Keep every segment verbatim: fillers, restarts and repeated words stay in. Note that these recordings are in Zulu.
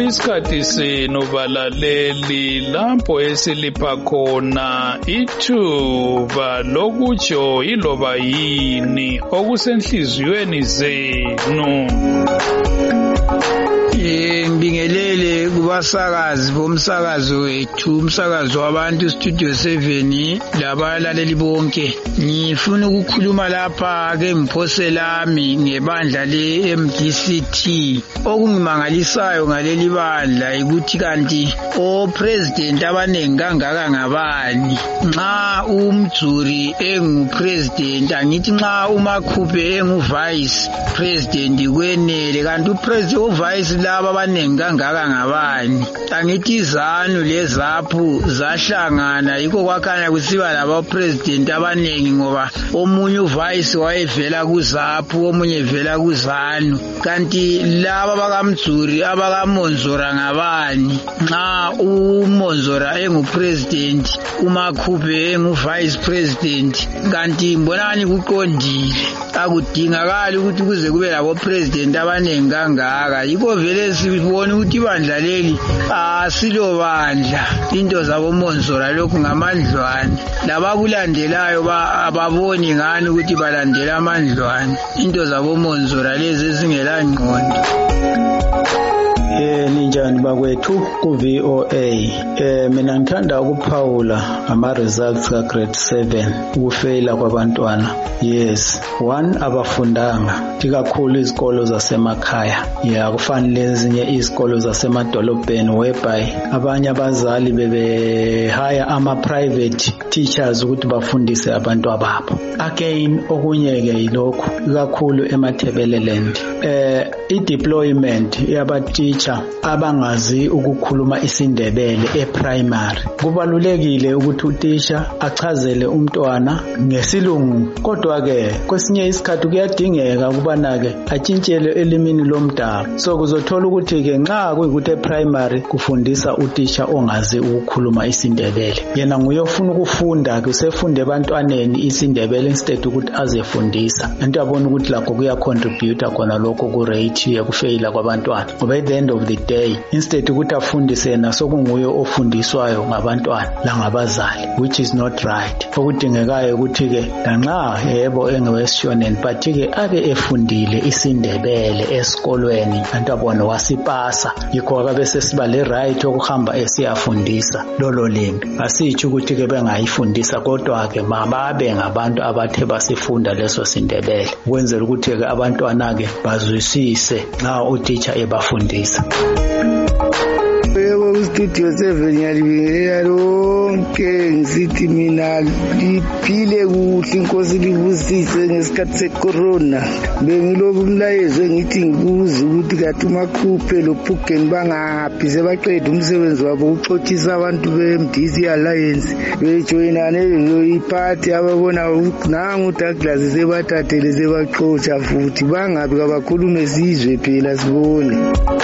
isikhathi senu balaleli lapho esilipha khona ithuba lokutsho iloba yini okusenhliziyweni zenu. Ngibingelele kubasakazi bomsakazo wethu, umsakazo wabantu Studio seven labalaleli bonke. Ngifuna ukukhuluma lapha ke ngiphose lami ngebandla le M D C T. Okungimangalisayo ngaleli bandla ukuthi kanti o president abanengi kangaka ngabani. Nxa umjuri engu president angithi nxa uMakhuphe engu vice president kwenele, kanti upresident o vice laba abanengi kangaka ngabani. Angithi izanu lezaphu zahlangana yikho kwakhanya kusiba laba president abanengi, ngoba omunye uvice wayevela kuzaphu omunye evela kuzanu. Kanti laba bakamjuri abakamonzora ngabani. Nxa umonzora engu president uMakhuphe engu vice president, kanti mbonani kuqondile akudingakali ukuthi kuze kube labo president abanengi kangaka. Yikho vele sibona ukuthi ibandla leli asilo bandla, into zabo monzora lokhu ngamandlwane, labakulandelayo ababoni ngani ukuthi balandela amandlwane, into zabo monzora lezi ezingela ngqondo. Eh ninjani bakwethu ku V O A. Eh mina ngithanda ukuphawula ama results ka grade seven ukufeyila kwabantwana. Yes, one abafundanga ikakhulu izikolo zasemakhaya. Yeah, kufanele ezinye izikolo zasemadolobheni whereby abanye abazali bebe hire ama private teachers ukuthi bafundise abantu ababo. Again okunye ke yilokho ikakhulu eMathebeleland. Eh I deployment yaba teacher abangazi ukukhuluma isiNdebele ePrimary. Kubalulekile ukuthi utisha achazele umntwana ngesilungu, kodwa ke kwesinye isikhathi kuyadingeka ukubana ke atshintshele elimini lomdabu. So kuzothola ukuthi ke nxa kuyikuthi ePrimary kufundisa utisha ongazi ukukhuluma isiNdebele, yena nguyofuna ukufunda ke sefunde ebantwaneni isiNdebele instead ukuthi azefundisa. Into yabona ukuthi lakho kuya contribute khona lokho ku rate yokufeyila kwabantwana. Ngoba at the end of the day instead ukuthi afundise yena sokunguye ofundiswayo ngabantwana la ngabazali, which is not right. Okudingekayo ukuthi ke lanxa yebo engewesishoneni but ke ake efundile isiNdebele esikolweni, kanti abona wasipasa, yikho akabe sesiba le right okuhamba esiyafundisa lolo limi. Asithi ukuthi ke bengayifundisa, kodwa ke mababe ngabantu abathe basifunda leso siNdebele ukwenzela ukuthi ke abantwana ke bazwisise nxa uteacher ebafundisa. Yebo Studio seven yalibingelela lonke ngisithi mina liphile kuhle, inkosi libusise ngesikhathi secorona. Bengilobu umlayezo ngithi ngibuza ukuthi kathi uMakhuphe loPhugeni bangaphi sebaqeda umsebenzi wabo ukuxothisa abantu be-M D C Alliance bejoyinane leyoyiphathi ababona nangu Douglas sebathathele sebaxotsha futhi bangabi kabakhulume sizwe phela sibone.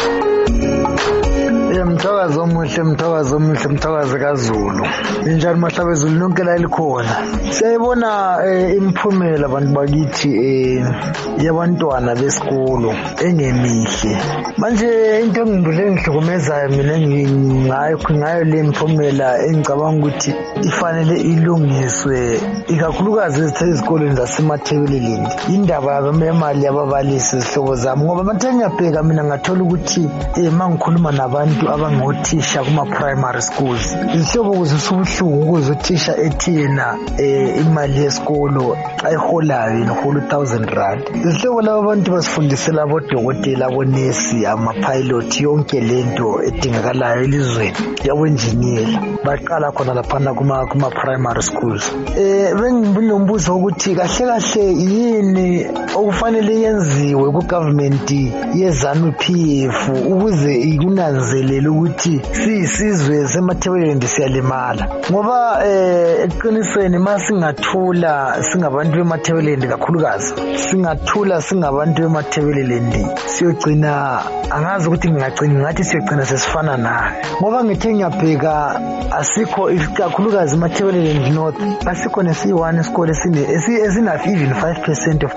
Mthakazi omuhle, mthakazi omuhle, mthakazi kaZulu. Injani mahlabe Zulu lonke la likhona. Siyayibona imiphumela abantu bakithi eh yabantwana besikolo engemihle. Manje into engibule ngihlukumezayo mina ngayo ngayo le imiphumela engicabanga ukuthi ifanele ilungiswe ikakhulukazi ezikoleni zasemathebeleleni. Indaba yemali yababalisi izihlobo zami, ngoba bathe ngiyabheka mina ngathola ukuthi eh mangikhuluma nabantu abangothisha kuma primary schools izihlobo kuzusubuhlungu ukuzothisha ethi yena eh imali yesikolo ayiholayo inohola one thousand rand. Izihlobo labo abantu basifundisela abodokotela, abonesi, ama pilot, yonke lento edingakalayo elizweni yabo engineer baqala khona lapha kuma kuma primary schools. Eh benginombuzo ukuthi kahle kahle yini okufanele yenziwe ku government yeZANU P F ukuze ikunanzelele ukuthi sisizwe semathebeleni siyalimala, ngoba eh eqinisweni masingathula singabantu bemathebeleni kakhulukazi singathula singabantu bemathebeleni siyogcina angazi ukuthi ngingagcina ngathi siyogcina sesifana naye, ngoba ngithe ngiyabheka asikho ikakhulukazi emathebeleni north asikho nesi one isikole sine esina even five percent of pass rate.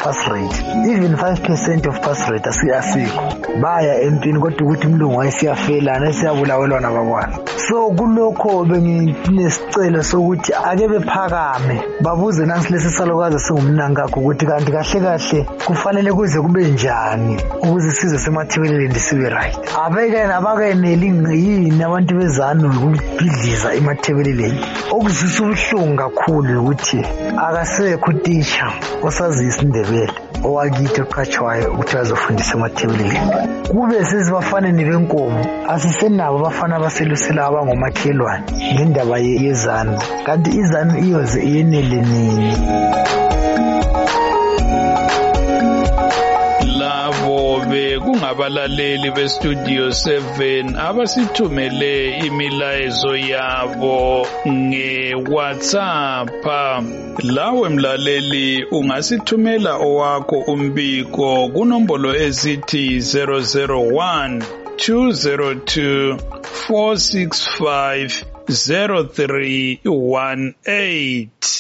rate, even five percent of pass rate asiyasikho. Baya empini kodwa ukuthi umlungu wayesiyafela nesiyabulawelwa nabakwana. So kulokho benginesicelo sokuthi ake bephakame babuze nansi lesi salokazi singumnankakho ukuthi kanti kahle kahle kufanele kuze kube njani ukuze size semathebeleleni sibe right. Abeke nabakeneli yini abantu bezanu ukubhidliza emathebeleleni. Okuzisa ubuhlungu kakhulu ukuthi akasekho teacher osazi isiNdebele owakithi oqhatshwayo ukuthi azofundisa emathebeleleni. Kube sezibafaneni benkomo asisenabo abafana abaselusela abangomakhelwane ngendaba yezanu kanti izanu iyoze iyenele nini. Labo bekungabalaleli beStudio seven abasithumele imilayezo yabo ngeWhatsApp. Lawe mlaleli ungasithumela owakho umbiko kunombolo ezithi zero zero one two zero two four six five zero three one eight.